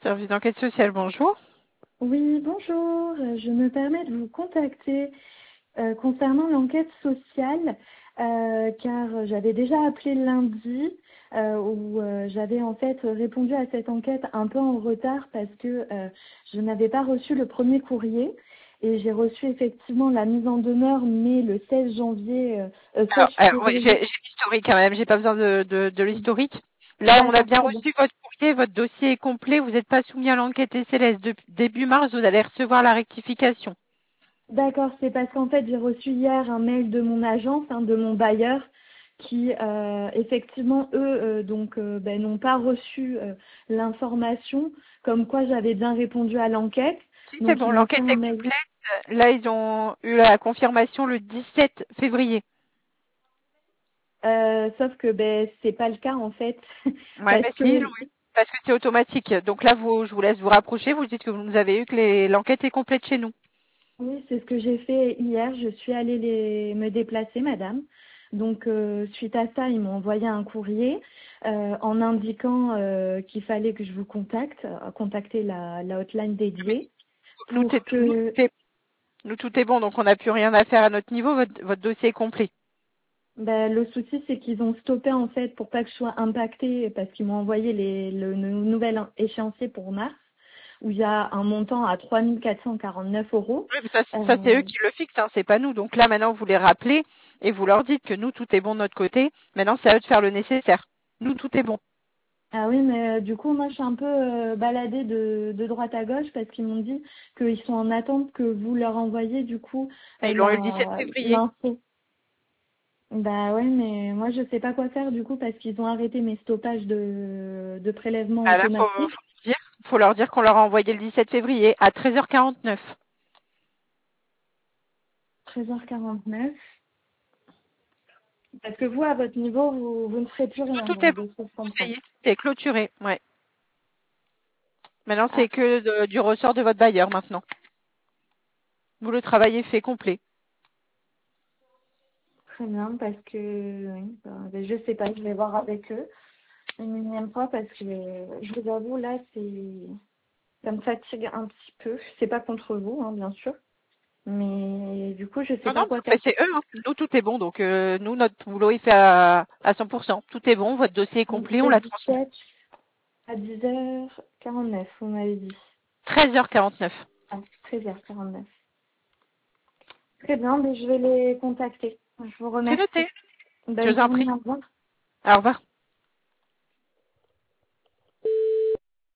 Service d'enquête sociale, bonjour. Oui, bonjour. Je me permets de vous contacter concernant l'enquête sociale, car j'avais déjà appelé lundi, où j'avais en fait répondu à cette enquête un peu en retard parce que je n'avais pas reçu le premier courrier. Et j'ai reçu effectivement la mise en demeure, mais le 16 janvier, 16 Oui, février. j'ai l'historique quand même, j'ai pas besoin de l'historique. Là, on a D'accord, bien très bien. reçu votre courrier, votre dossier est complet, vous n'êtes pas soumis à l'enquête SLS. Depuis début mars, vous allez recevoir la rectification. D'accord, c'est parce qu'en fait j'ai reçu hier un mail de mon agence, de mon bailleur, qui effectivement eux n'ont pas reçu l'information comme quoi j'avais bien répondu à l'enquête. Si, c'est Donc bon, ils m'ont fait l'enquête un est mail. complète. Là, ils ont eu la confirmation le 17 février. Sauf que c'est pas le cas en fait Ouais, parce mais si, que oui, parce que c'est automatique. Donc là, je vous laisse vous rapprocher, vous dites que vous avez eu que l'enquête est complète chez nous. oui, c'est ce que j'ai fait hier. Je suis allée me déplacer, madame. Donc, suite à ça, ils m'ont envoyé un courrier en indiquant qu'il fallait que je vous contacter la hotline dédiée Nous, pour que tout est bon, donc on n'a plus rien à faire à notre niveau, votre dossier est complet. le souci, c'est qu'ils ont stoppé en fait pour pas que je sois impactée parce qu'ils m'ont envoyé le nouvel échéancier pour mars où il y a un montant à 3 449 euros. Oui, mais ça c'est eux qui le fixent, hein, c'est pas nous. Donc là, maintenant, vous les rappelez et vous leur dites que nous, tout est bon de notre côté. Maintenant, c'est à eux de faire le nécessaire. Nous, tout est bon. Ah oui, mais du coup, moi, je suis un peu baladée de droite à gauche parce qu'ils m'ont dit qu'ils sont en attente que vous leur envoyiez, du coup, Et ils l'ont eu le 17 février. l'info. Bah ouais, mais moi, je sais pas quoi faire, du coup, parce qu'ils ont arrêté mes stoppages de prélèvement Ah là, automatique. faut leur dire qu'on leur a envoyé le 17 février à 13h49. 13h49. Parce que vous, à votre niveau, vous ne ferez plus rien, Tout est donc, bon. de ce que je Ça comprends. y est, c'est clôturé. Ouais. Maintenant, Ah, c'est que du ressort de votre bailleur maintenant. Vous, le travail est fait complet. très bien, parce que, oui, je sais pas, je vais voir avec eux une énième fois parce que, je vous avoue, là, ça me fatigue un petit peu. C'est pas contre vous, bien sûr. Mais du coup, je sais Non, pas non, quoi mais faire. c'est eux. Hein. Nous, tout est bon. Donc, nous, notre boulot, il fait à 100%. Tout est bon. Votre dossier est Donc, complet. On le l'a transmis. 17 à 10h49, vous m'avez dit. 13h49. Ah, 13h49. Très bien, mais je vais les contacter. Je vous C'est noté. remercie. Je Bonne vous en journée, prie. au revoir. Au revoir.